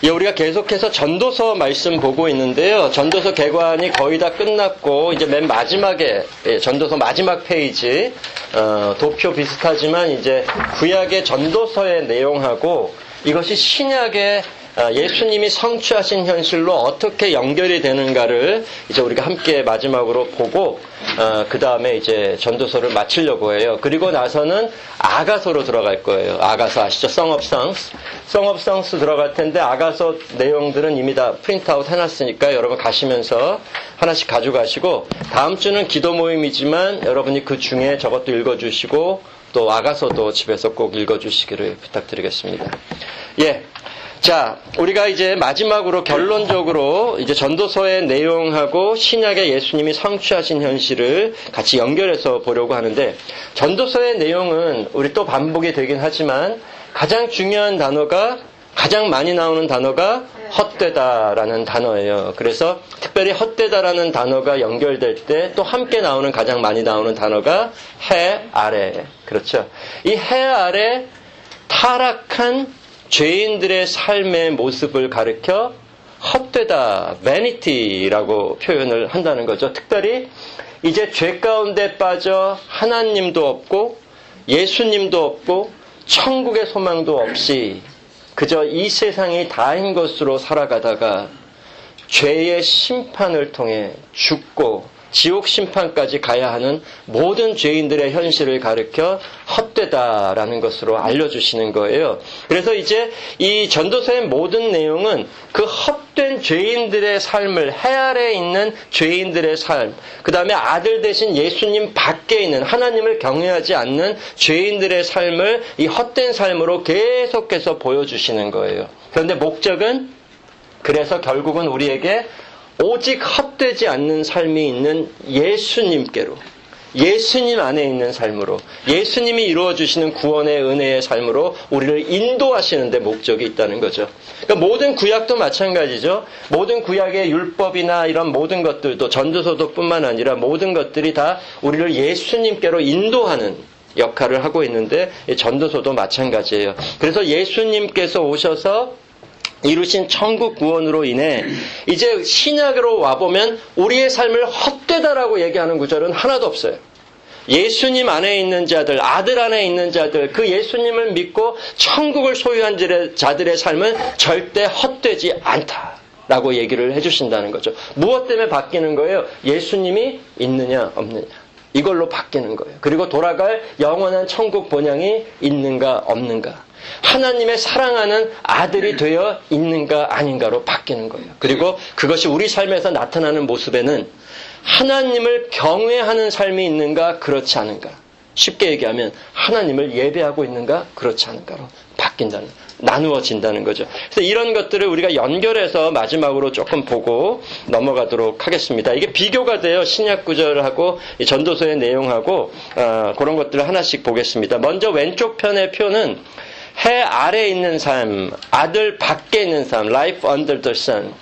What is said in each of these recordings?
예, 우리가 계속해서 전도서 말씀 보고 있는데요. 전도서 개관이 거의 다 끝났고 이제 맨 마지막에 전도서 마지막 페이지 도표 비슷하지만 이제 구약의 전도서의 내용하고 이것이 신약의 예수님이 성취하신 현실로 어떻게 연결이 되는가를 이제 우리가 함께 마지막으로 보고 그 다음에 이제 전도서를 마치려고 해요. 그리고 나서는 아가서로 들어갈 거예요. 아가서 아시죠? Song of Songs. Song of Songs 들어갈 텐데 아가서 내용들은 이미 다 프린트아웃 해놨으니까 여러분 가시면서 하나씩 가져가시고 다음 주는 기도 모임이지만 여러분이 그 중에 저것도 읽어주시고 또 아가서도 집에서 꼭 읽어주시기를 부탁드리겠습니다. 예. 자, 우리가 이제 마지막으로 결론적으로 이제 전도서의 내용하고 신약의 예수님이 성취하신 현실을 같이 연결해서 보려고 하는데 전도서의 내용은 우리 또 반복이 되긴 하지만 가장 중요한 단어가 가장 많이 나오는 단어가 헛되다라는 단어예요. 그래서 특별히 헛되다라는 단어가 연결될 때 또 함께 나오는 가장 많이 나오는 단어가 해 아래. 그렇죠. 이 해 아래 타락한 죄인들의 삶의 모습을 가리켜 헛되다, vanity라고 표현을 한다는 거죠. 특별히 이제 죄 가운데 빠져 하나님도 없고 예수님도 없고 천국의 소망도 없이 그저 이 세상이 다인 것으로 살아가다가 죄의 심판을 통해 죽고 지옥 심판까지 가야 하는 모든 죄인들의 현실을 가리켜 헛되다라는 것으로 알려주시는 거예요. 그래서 이제 이 전도서의 모든 내용은 그 헛된 죄인들의 삶을 해 아래에 있는 죄인들의 삶, 그 다음에 아들 대신 예수님 밖에 있는 하나님을 경외하지 않는 죄인들의 삶을 이 헛된 삶으로 계속해서 보여주시는 거예요. 그런데 목적은 그래서 결국은 우리에게 오직 헛되지 않는 삶이 있는 예수님께로, 예수님 안에 있는 삶으로, 예수님이 이루어주시는 구원의 은혜의 삶으로 우리를 인도하시는 데 목적이 있다는 거죠. 그러니까 모든 구약도 마찬가지죠. 모든 구약의 율법이나 이런 모든 것들도 전도서도 뿐만 아니라 모든 것들이 다 우리를 예수님께로 인도하는 역할을 하고 있는데 전도서도 마찬가지예요. 그래서 예수님께서 오셔서 이루신 천국 구원으로 인해 이제 신약으로 와보면 우리의 삶을 헛되다라고 얘기하는 구절은 하나도 없어요. 예수님 안에 있는 자들, 아들 안에 있는 자들, 그 예수님을 믿고 천국을 소유한 자들의 삶은 절대 헛되지 않다라고 얘기를 해주신다는 거죠. 무엇 때문에 바뀌는 거예요? 예수님이 있느냐 없느냐. 이걸로 바뀌는 거예요. 그리고 돌아갈 영원한 천국 본향이 있는가 없는가. 하나님의 사랑하는 아들이 되어 있는가 아닌가로 바뀌는 거예요. 그리고 그것이 우리 삶에서 나타나는 모습에는 하나님을 경외하는 삶이 있는가 그렇지 않은가. 쉽게 얘기하면 하나님을 예배하고 있는가 그렇지 않은가로 바뀐다는, 나누어진다는 거죠. 그래서 이런 것들을 우리가 연결해서 마지막으로 조금 보고 넘어가도록 하겠습니다. 이게 비교가 돼요. 신약 구절하고 전도서의 내용하고 그런 것들을 하나씩 보겠습니다. 먼저 왼쪽 편의 표는 해 아래에 있는 삶, 아들 밖에 있는 삶, life under the sun,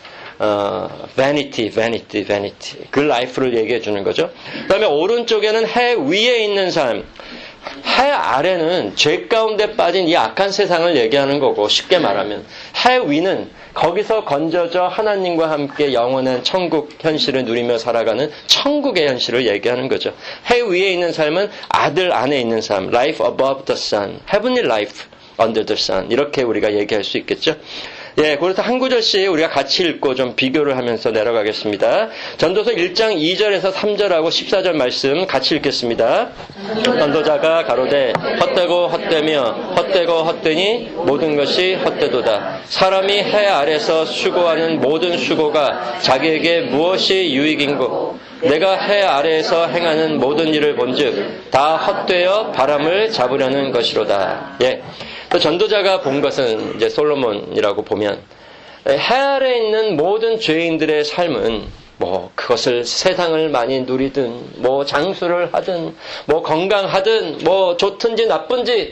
vanity, vanity, vanity. 그 life를 얘기해 주는 거죠. 그 다음에 오른쪽에는 해 위에 있는 삶, 해 아래는 죄 가운데 빠진 이 악한 세상을 얘기하는 거고, 쉽게 말하면 해 위는 거기서 건져져 하나님과 함께 영원한 천국 현실을 누리며 살아가는 천국의 현실을 얘기하는 거죠. 해 위에 있는 삶은 아들 안에 있는 삶, life above the sun, heavenly life under the sun. 이렇게 우리가 얘기할 수 있겠죠. 예, 그래서 한 구절씩 우리가 같이 읽고 좀 비교를 하면서 내려가겠습니다. 전도서 1장 2절에서 3절하고 14절 말씀 같이 읽겠습니다. 전도자가 가로되 헛되고 헛되며 헛되고 헛되니 모든 것이 헛되도다. 사람이 해 아래서 수고하는 모든 수고가 자기에게 무엇이 유익인고 내가 해 아래에서 행하는 모든 일을 본즉 다 헛되어 바람을 잡으려는 것이로다. 예. 또 전도자가 본 것은 이제 솔로몬이라고 보면 해 아래에 있는 모든 죄인들의 삶은 뭐 그것을 세상을 많이 누리든 뭐 장수를 하든 뭐 건강하든 뭐 좋든지 나쁜지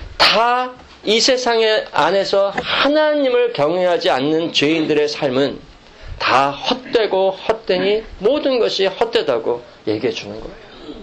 다 이 세상의 안에서 하나님을 경외하지 않는 죄인들의 삶은 다 헛되고 헛되니 모든 것이 헛되다고 얘기해 주는 거예요.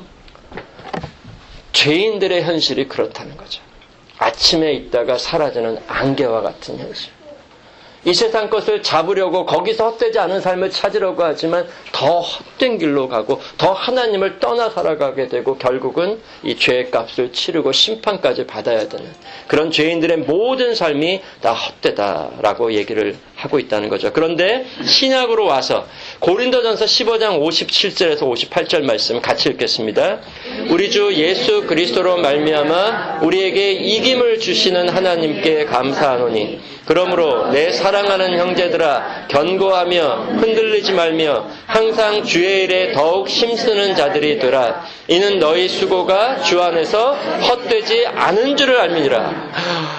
죄인들의 현실이 그렇다는 거죠. 아침에 있다가 사라지는 안개와 같은 현실. 이 세상 것을 잡으려고 거기서 헛되지 않은 삶을 찾으려고 하지만 더 헛된 길로 가고 더 하나님을 떠나 살아가게 되고 결국은 이 죄의 값을 치르고 심판까지 받아야 되는 그런 죄인들의 모든 삶이 다 헛되다라고 얘기를 하고 있다는 거죠. 그런데 신약으로 와서 고린도전서 15장 57절에서 58절 말씀 같이 읽겠습니다. 우리 주 예수 그리스도로 말미암아 우리에게 이김을 주시는 하나님께 감사하노니 그러므로 내 사랑하는 형제들아 견고하며 흔들리지 말며 항상 주의 일에 더욱 힘쓰는 자들이 되라. 이는 너희 수고가 주 안에서 헛되지 않은 줄을 알미니라.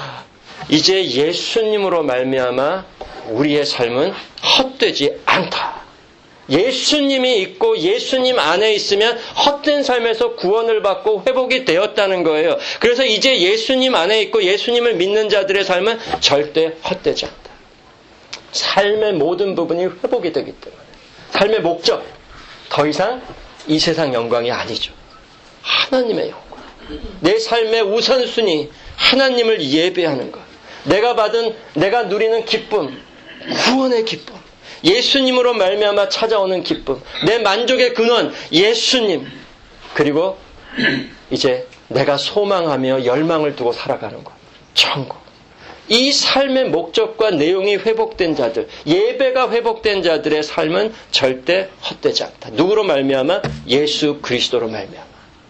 이제 예수님으로 말미암아 우리의 삶은 헛되지 않다. 예수님이 있고 예수님 안에 있으면 헛된 삶에서 구원을 받고 회복이 되었다는 거예요. 그래서 이제 예수님 안에 있고 예수님을 믿는 자들의 삶은 절대 헛되지 않다. 삶의 모든 부분이 회복이 되기 때문에 삶의 목적, 더 이상 이 세상 영광이 아니죠. 하나님의 영광. 내 삶의 우선순위, 하나님을 예배하는 것. 내가 누리는 기쁨, 구원의 기쁨. 예수님으로 말미암아 찾아오는 기쁨, 내 만족의 근원 예수님, 그리고 이제 내가 소망하며 열망을 두고 살아가는 것, 천국. 이 삶의 목적과 내용이 회복된 자들, 예배가 회복된 자들의 삶은 절대 헛되지 않다. 누구로 말미암아? 예수 그리스도로 말미암아.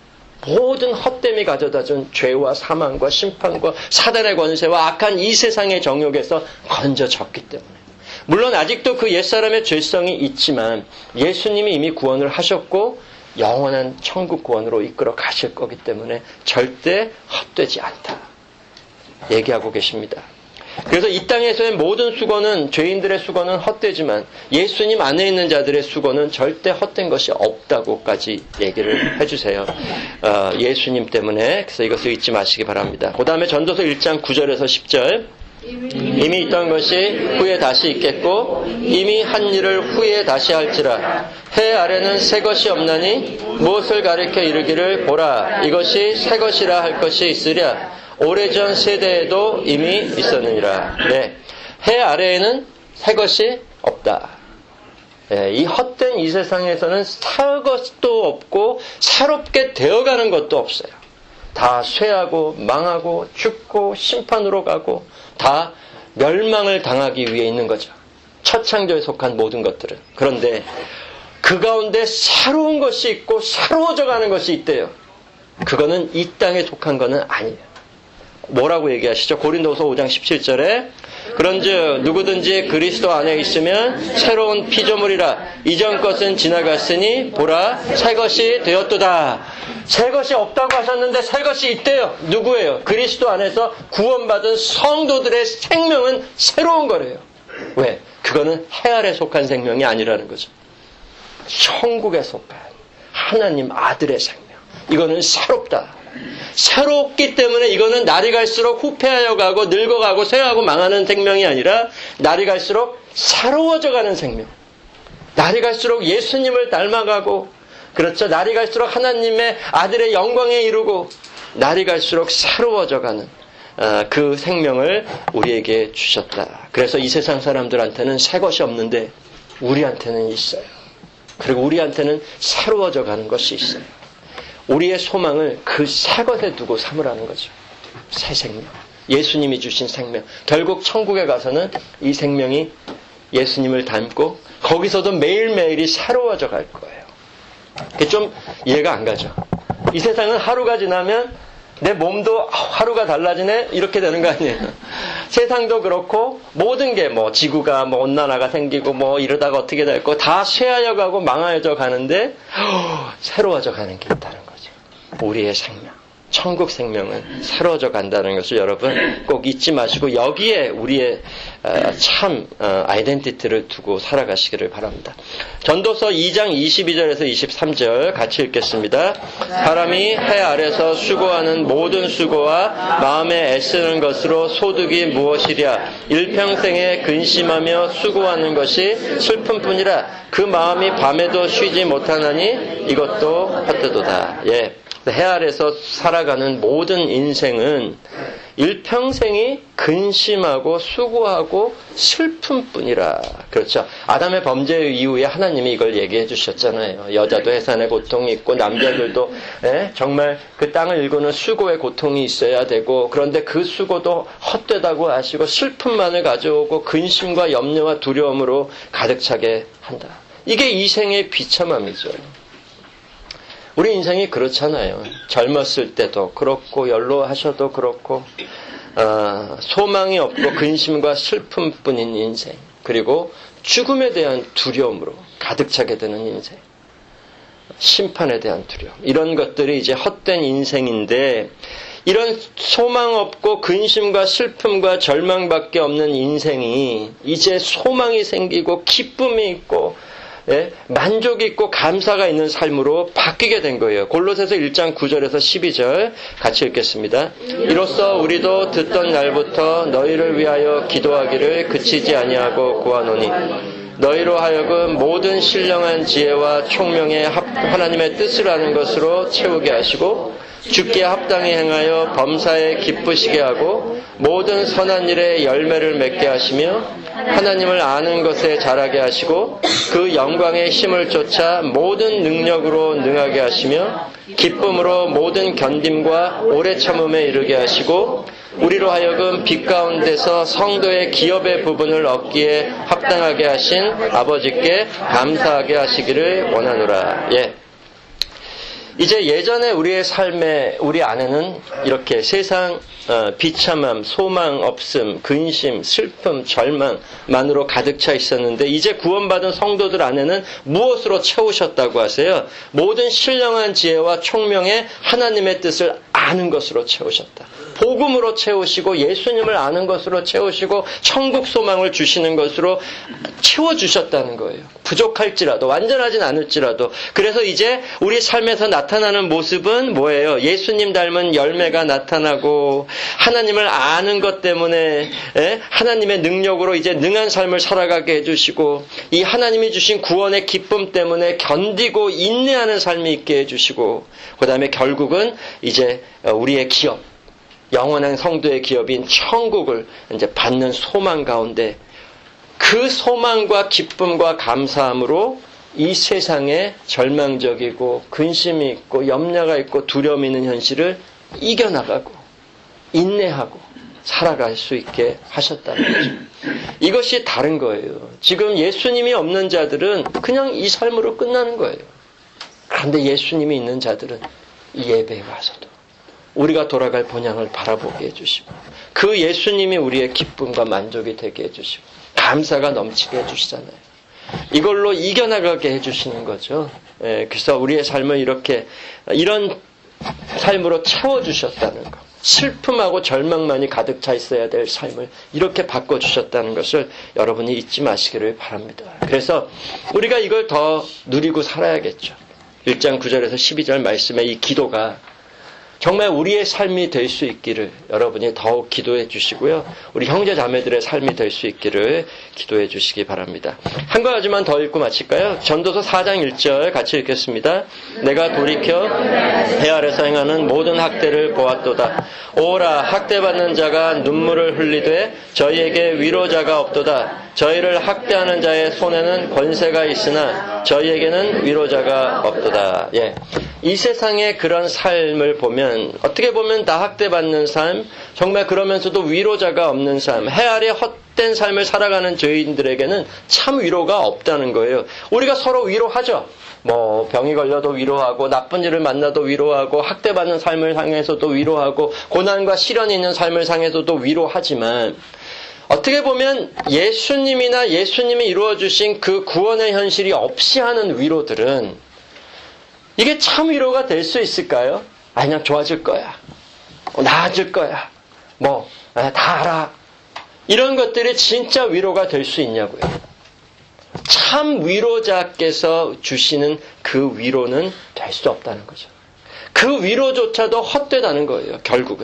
모든 헛됨이 가져다준 죄와 사망과 심판과 사단의 권세와 악한 이 세상의 정욕에서 건져졌기 때문에. 물론 아직도 그 옛사람의 죄성이 있지만 예수님이 이미 구원을 하셨고 영원한 천국 구원으로 이끌어 가실 거기 때문에 절대 헛되지 않다 얘기하고 계십니다. 그래서 이 땅에서의 모든 수고는, 죄인들의 수고는 헛되지만 예수님 안에 있는 자들의 수고는 절대 헛된 것이 없다고까지 얘기를 해주세요. 예수님 때문에. 그래서 이것을 잊지 마시기 바랍니다. 그 다음에 전도서 1장 9절에서 10절. 이미 있던 것이 후에 다시 있겠고 이미 한 일을 후에 다시 할지라. 해 아래는 새 것이 없나니 무엇을 가리켜 이르기를 보라 이것이 새 것이라 할 것이 있으랴. 오래전 세대에도 이미 있었느니라. 네. 해 아래에는 새 것이 없다. 네. 이 헛된 이 세상에서는 살 것도 없고 새롭게 되어가는 것도 없어요. 다 쇠하고 망하고 죽고 심판으로 가고 다 멸망을 당하기 위해 있는 거죠. 첫 창조에 속한 모든 것들은. 그런데 그 가운데 새로운 것이 있고 새로워져 가는 것이 있대요. 그거는 이 땅에 속한 거는 아니에요. 뭐라고 얘기하시죠? 고린도서 5장 17절에 그런즉 누구든지 그리스도 안에 있으면 새로운 피조물이라. 이전 것은 지나갔으니 보라 새 것이 되었도다. 새 것이 없다고 하셨는데 새 것이 있대요. 누구예요? 그리스도 안에서 구원받은 성도들의 생명은 새로운 거래요. 왜? 그거는 해 아래 속한 생명이 아니라는 거죠. 천국에 속한 하나님 아들의 생명. 이거는 새롭다. 새롭기 때문에 이거는 날이 갈수록 후패하여 가고 늙어가고 쇠하고 망하는 생명이 아니라 날이 갈수록 새로워져 가는 생명. 날이 갈수록 예수님을 닮아가고, 그렇죠. 날이 갈수록 하나님의 아들의 영광에 이르고 날이 갈수록 새로워져 가는 그 생명을 우리에게 주셨다. 그래서 이 세상 사람들한테는 새 것이 없는데 우리한테는 있어요. 그리고 우리한테는 새로워져 가는 것이 있어요. 우리의 소망을 그 새 것에 두고 삼으라는 거죠. 새 생명. 예수님이 주신 생명. 결국 천국에 가서는 이 생명이 예수님을 닮고 거기서도 매일매일이 새로워져 갈 거예요. 그게 좀 이해가 안 가죠. 이 세상은 하루가 지나면 내 몸도 하루가 달라지네? 이렇게 되는 거 아니에요. 세상도 그렇고 모든 게 지구가 온난화가 생기고 이러다가 어떻게 될거 다 쇠하여 가고 망하여져 가는데 새로워져 가는 게 있다는 거죠. 우리의 생명, 천국 생명은 새로워져 간다는 것을 여러분 꼭 잊지 마시고 여기에 우리의 참 아이덴티티를 두고 살아가시기를 바랍니다. 전도서 2장 22절에서 23절 같이 읽겠습니다. 사람이 해 아래서 수고하는 모든 수고와 마음에 애쓰는 것으로 소득이 무엇이랴. 일평생에 근심하며 수고하는 것이 슬픔뿐이라. 그 마음이 밤에도 쉬지 못하나니 이것도 헛되도다. 예. 해 아래서 살아가는 모든 인생은 일평생이 근심하고 수고하고 슬픔뿐이라. 그렇죠. 아담의 범죄 이후에 하나님이 이걸 얘기해 주셨잖아요. 여자도 해산의 고통이 있고 남자들도 정말 그 땅을 일구는 수고의 고통이 있어야 되고, 그런데 그 수고도 헛되다고 하시고 슬픔만을 가져오고 근심과 염려와 두려움으로 가득 차게 한다. 이게 이 생의 비참함이죠. 우리 인생이 그렇잖아요. 젊었을 때도 그렇고 연로하셔도 그렇고 소망이 없고 근심과 슬픔뿐인 인생, 그리고 죽음에 대한 두려움으로 가득 차게 되는 인생, 심판에 대한 두려움, 이런 것들이 이제 헛된 인생인데, 이런 소망 없고 근심과 슬픔과 절망밖에 없는 인생이 이제 소망이 생기고 기쁨이 있고 만족이 있고 감사가 있는 삶으로 바뀌게 된 거예요. 골로새서 1장 9절에서 12절 같이 읽겠습니다. 이로써 우리도 듣던 날부터 너희를 위하여 기도하기를 그치지 아니하고 구하노니 너희로 하여금 모든 신령한 지혜와 총명의 하나님의 뜻을 아는 것으로 채우게 하시고 주께 합당히 행하여 범사에 기쁘시게 하고 모든 선한 일에 열매를 맺게 하시며 하나님을 아는 것에 자라게 하시고 그 영광의 힘을 쫓아 모든 능력으로 능하게 하시며 기쁨으로 모든 견딤과 오래 참음에 이르게 하시고 우리로 하여금 빛 가운데서 성도의 기업의 부분을 얻기에 합당하게 하신 아버지께 감사하게 하시기를 원하노라. 이제 예전에 우리의 삶에 우리 안에는 이렇게 세상 비참함, 소망 없음, 근심, 슬픔, 절망만으로 가득 차 있었는데, 이제 구원받은 성도들 안에는 무엇으로 채우셨다고 하세요? 모든 신령한 지혜와 총명의 하나님의 뜻을 아는 것으로 채우셨다. 복음으로 채우시고 예수님을 아는 것으로 채우시고 천국 소망을 주시는 것으로 채워주셨다는 거예요. 부족할지라도, 완전하진 않을지라도. 그래서 이제 우리 삶에서 나타나는 모습은 뭐예요? 예수님 닮은 열매가 나타나고 하나님을 아는 것 때문에 하나님의 능력으로 이제 능한 삶을 살아가게 해주시고, 이 하나님이 주신 구원의 기쁨 때문에 견디고 인내하는 삶이 있게 해주시고, 그 다음에 결국은 이제 우리의 기업, 영원한 성도의 기업인 천국을 이제 받는 소망 가운데, 그 소망과 기쁨과 감사함으로 이 세상에 절망적이고 근심이 있고 염려가 있고 두려움이 있는 현실을 이겨나가고 인내하고 살아갈 수 있게 하셨다는 거죠. 이것이 다른 거예요. 지금 예수님이 없는 자들은 그냥 이 삶으로 끝나는 거예요. 그런데 예수님이 있는 자들은 이 예배에 와서도 우리가 돌아갈 본향을 바라보게 해주시고, 그 예수님이 우리의 기쁨과 만족이 되게 해주시고 감사가 넘치게 해주시잖아요. 이걸로 이겨나가게 해주시는 거죠. 그래서 우리의 삶을 이런 삶으로 채워주셨다는 것, 슬픔하고 절망만이 가득 차 있어야 될 삶을 이렇게 바꿔주셨다는 것을 여러분이 잊지 마시기를 바랍니다. 그래서 우리가 이걸 더 누리고 살아야겠죠. 1장 9절에서 12절 말씀의 이 기도가 정말 우리의 삶이 될 수 있기를 여러분이 더욱 기도해 주시고요. 우리 형제 자매들의 삶이 될 수 있기를 기도해 주시기 바랍니다. 한 가지만 더 읽고 마칠까요? 전도서 4장 1절 같이 읽겠습니다. 내가 돌이켜 해 아래서 행하는 모든 학대를 보았도다. 오라, 학대받는 자가 눈물을 흘리되 저희에게 위로자가 없도다. 저희를 학대하는 자의 손에는 권세가 있으나 저희에게는 위로자가 없도다. 이 세상의 그런 삶을 보면 어떻게 보면 다 학대받는 삶, 정말 그러면서도 위로자가 없는 삶, 해 아래 헛된 삶을 살아가는 죄인들에게는 참 위로가 없다는 거예요. 우리가 서로 위로하죠. 병이 걸려도 위로하고, 나쁜 일을 만나도 위로하고, 학대받는 삶을 향해서도 위로하고, 고난과 시련이 있는 삶을 향해서도 위로하지만, 어떻게 보면 예수님이나 예수님이 이루어주신 그 구원의 현실이 없이 하는 위로들은 이게 참 위로가 될 수 있을까요? 그냥 좋아질 거야. 나아질 거야. 다 알아. 이런 것들이 진짜 위로가 될 수 있냐고요. 참 위로자께서 주시는 그 위로는 될 수 없다는 거죠. 그 위로조차도 헛되다는 거예요, 결국은.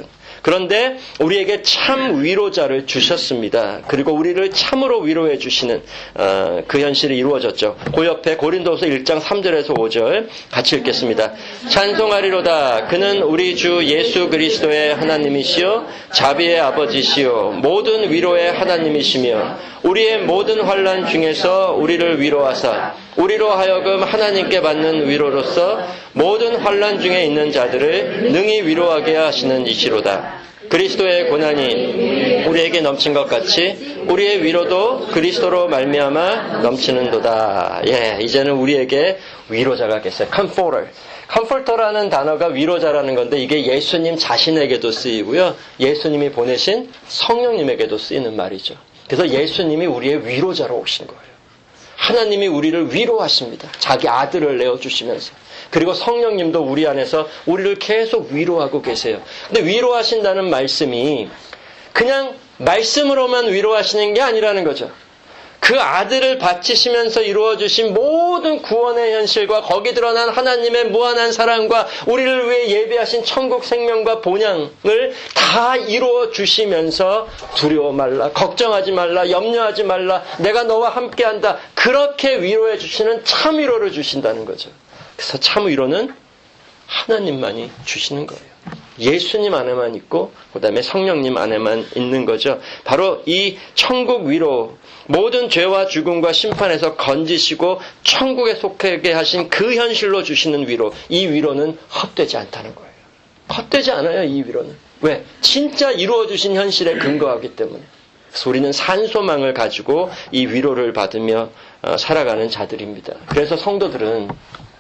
그런데 우리에게 참 위로자를 주셨습니다. 그리고 우리를 참으로 위로해 주시는 그 현실이 이루어졌죠. 그 옆에 고린도서 1장 3절에서 5절 같이 읽겠습니다. 찬송하리로다. 그는 우리 주 예수 그리스도의 하나님이시요 자비의 아버지시요 모든 위로의 하나님이시며 우리의 모든 환난 중에서 우리를 위로하사 우리로 하여금 하나님께 받는 위로로서 모든 환난 중에 있는 자들을 능히 위로하게 하시는 이시로다. 그리스도의 고난이 우리에게 넘친 것 같이 우리의 위로도 그리스도로 말미암아 넘치는도다. 예, 이제는 우리에게 위로자가 계세요. Comforter. 컴포터라는 단어가 위로자라는 건데 이게 예수님 자신에게도 쓰이고요. 예수님이 보내신 성령님에게도 쓰이는 말이죠. 그래서 예수님이 우리의 위로자로 오신 거예요. 하나님이 우리를 위로하십니다. 자기 아들을 내어주시면서. 그리고 성령님도 우리 안에서 우리를 계속 위로하고 계세요. 근데 위로하신다는 말씀이 그냥 말씀으로만 위로하시는 게 아니라는 거죠. 그 아들을 바치시면서 이루어주신 모든 구원의 현실과 거기 드러난 하나님의 무한한 사랑과 우리를 위해 예비하신 천국 생명과 본향을 다 이루어주시면서 두려워 말라, 걱정하지 말라, 염려하지 말라, 내가 너와 함께한다. 그렇게 위로해 주시는 참 위로를 주신다는 거죠. 그래서 참 위로는 하나님만이 주시는 거예요. 예수님 안에만 있고 그 다음에 성령님 안에만 있는 거죠. 바로 이 천국 위로, 모든 죄와 죽음과 심판에서 건지시고 천국에 속하게 하신 그 현실로 주시는 위로, 이 위로는 헛되지 않다는 거예요. 헛되지 않아요, 이 위로는. 왜? 진짜 이루어주신 현실에 근거하기 때문에. 그래서 우리는 산소망을 가지고 이 위로를 받으며 살아가는 자들입니다. 그래서 성도들은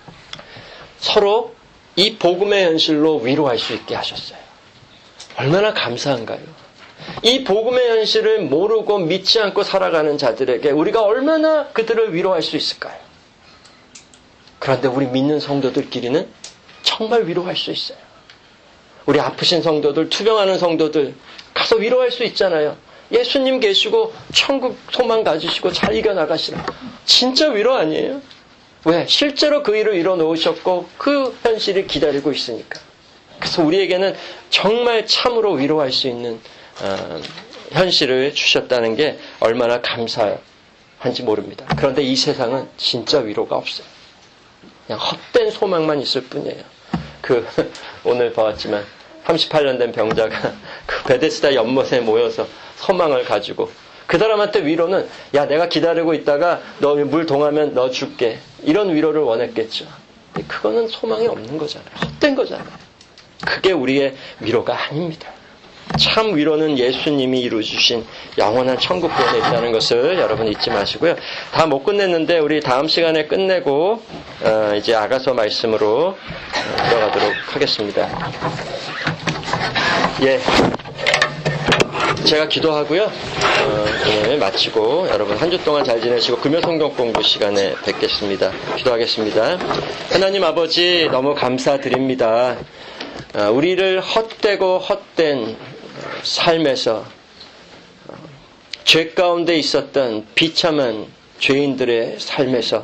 서로 이 복음의 현실로 위로할 수 있게 하셨어요. 얼마나 감사한가요? 이 복음의 현실을 모르고 믿지 않고 살아가는 자들에게 우리가 얼마나 그들을 위로할 수 있을까요? 그런데 우리 믿는 성도들끼리는 정말 위로할 수 있어요. 우리 아프신 성도들, 투병하는 성도들 가서 위로할 수 있잖아요. 예수님 계시고 천국 소망 가지시고 잘 이겨나가시라. 진짜 위로 아니에요? 왜? 실제로 그 일을 이뤄놓으셨고 그 현실이 기다리고 있으니까. 그래서 우리에게는 정말 참으로 위로할 수 있는 현실을 주셨다는 게 얼마나 감사한지 모릅니다. 그런데 이 세상은 진짜 위로가 없어요. 그냥 헛된 소망만 있을 뿐이에요. 오늘 봤지만 38년 된 병자가 그 베데스다 연못에 모여서 소망을 가지고 그 사람한테 위로는 야, 내가 기다리고 있다가 너 물 동하면 너 줄게. 이런 위로를 원했겠죠. 근데 그거는 소망이 없는 거잖아요. 헛된 거잖아요. 그게 우리의 위로가 아닙니다. 참 위로는 예수님이 이루어주신 영원한 천국권에 있다는 것을 여러분 잊지 마시고요. 다 못 끝냈는데 우리 다음 시간에 끝내고 이제 아가서 말씀으로 들어가도록 하겠습니다. 예. 제가 기도하고요. 오늘 마치고 여러분 한 주 동안 잘 지내시고 금요 성경 공부 시간에 뵙겠습니다. 기도하겠습니다. 하나님 아버지 너무 감사드립니다. 우리를 헛되고 헛된 삶에서 죄 가운데 있었던 비참한 죄인들의 삶에서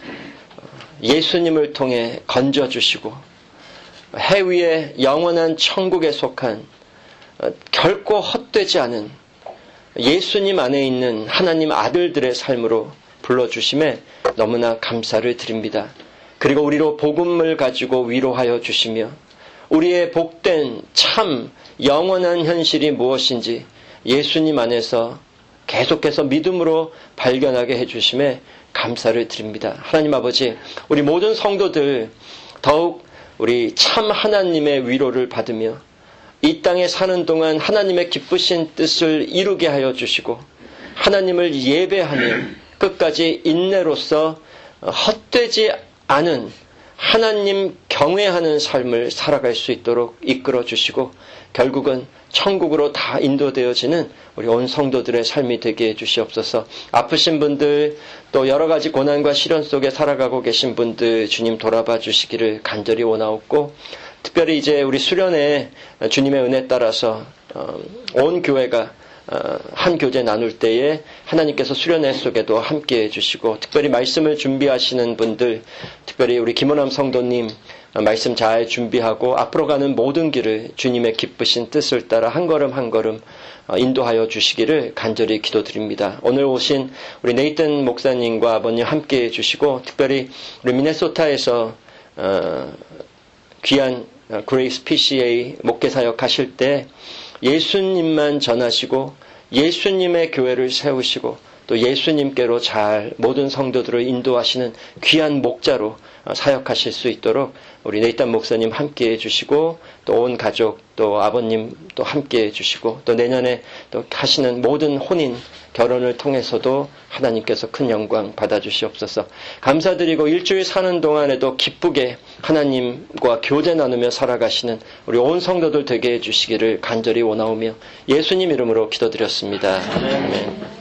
예수님을 통해 건져주시고 해 위에 영원한 천국에 속한 결코 헛되지 않은 예수님 안에 있는 하나님 아들들의 삶으로 불러주심에 너무나 감사를 드립니다. 그리고 우리로 복음을 가지고 위로하여 주시며 우리의 복된 참 영원한 현실이 무엇인지 예수님 안에서 계속해서 믿음으로 발견하게 해주심에 감사를 드립니다. 하나님 아버지, 우리 모든 성도들 더욱 우리 참 하나님의 위로를 받으며 이 땅에 사는 동안 하나님의 기쁘신 뜻을 이루게 하여 주시고 하나님을 예배하며 끝까지 인내로서 헛되지 않은 하나님 경외하는 삶을 살아갈 수 있도록 이끌어 주시고 결국은 천국으로 다 인도되어지는 우리 온 성도들의 삶이 되게 해주시옵소서. 아프신 분들 또 여러 가지 고난과 시련 속에 살아가고 계신 분들 주님 돌아봐 주시기를 간절히 원하옵고 특별히 이제 우리 수련회 주님의 은혜 따라서 온 교회가 한 교제 나눌 때에 하나님께서 수련회 속에도 함께해 주시고 특별히 말씀을 준비하시는 분들 특별히 우리 김원암 성도님 말씀 잘 준비하고 앞으로 가는 모든 길을 주님의 기쁘신 뜻을 따라 한 걸음 한 걸음 인도하여 주시기를 간절히 기도드립니다. 오늘 오신 우리 네이튼 목사님과 아버님 함께해 주시고 특별히 우리 미네소타에서 귀한 그레이스 PCA 목회사역 하실 때 예수님만 전하시고 예수님의 교회를 세우시고 또 예수님께로 잘 모든 성도들을 인도하시는 귀한 목자로 사역하실 수 있도록 우리 네이탄 목사님 함께해 주시고 또 온 가족 또 아버님 또 함께해 주시고 또 내년에 또 하시는 모든 혼인 결혼을 통해서도 하나님께서 큰 영광 받아주시옵소서. 감사드리고 일주일 사는 동안에도 기쁘게 하나님과 교제 나누며 살아가시는 우리 온 성도들 되게 해주시기를 간절히 원하오며 예수님 이름으로 기도드렸습니다. 아멘.